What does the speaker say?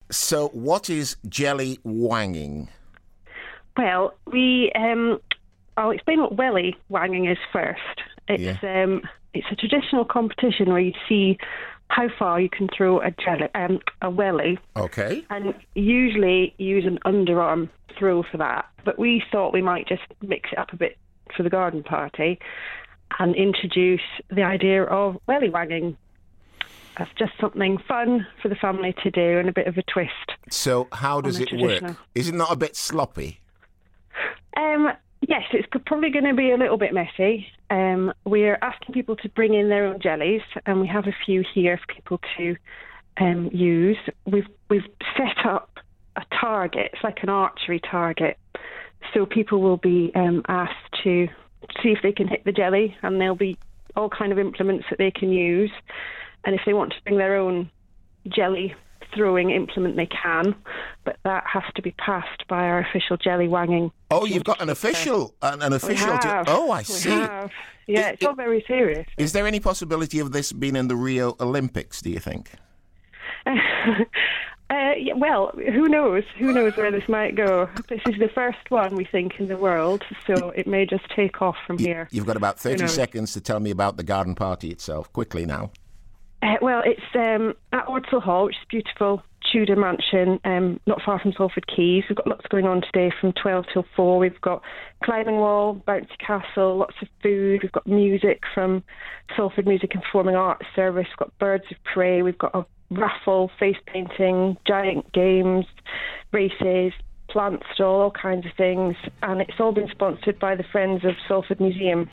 So, what is jelly wanging? Well, I'll explain what welly wanging is first. It's a traditional competition where you see how far you can throw a welly. Okay. And usually use an underarm throw for that. But we thought we might just mix it up a bit for the garden party and introduce the idea of welly wanging. That's just something fun for the family to do and a bit of a twist. So how does it work? Is it not a bit sloppy? Yes, it's probably going to be a little bit messy. We're asking people to bring in their own jellies, and we have a few here for people to use. We've set up a target. It's like an archery target. So people will be asked to see if they can hit the jelly, and there'll be all kind of implements that they can use. And if they want to bring their own jelly throwing implement, they can, but that has to be passed by our official jelly wanging. Oh, you've got an official. Oh, I see. Yeah, it's all very serious. Is there any possibility of this being in the Rio Olympics, do you think? Well, who knows? Who knows where this might go? This is the first one, we think, in the world, so it may just take off from here. You've got about 30 seconds to tell me about the garden party itself. Quickly now. Well, it's at Ordsall Hall, which is a beautiful Tudor mansion, not far from Salford Quays. We've got lots going on today from 12 till 4. We've got climbing wall, bouncy castle, lots of food. We've got music from Salford Music and Performing Arts Service. We've got birds of prey. We've got a raffle, face painting, giant games, races, plant stall, all kinds of things. And it's all been sponsored by the Friends of Salford Museum.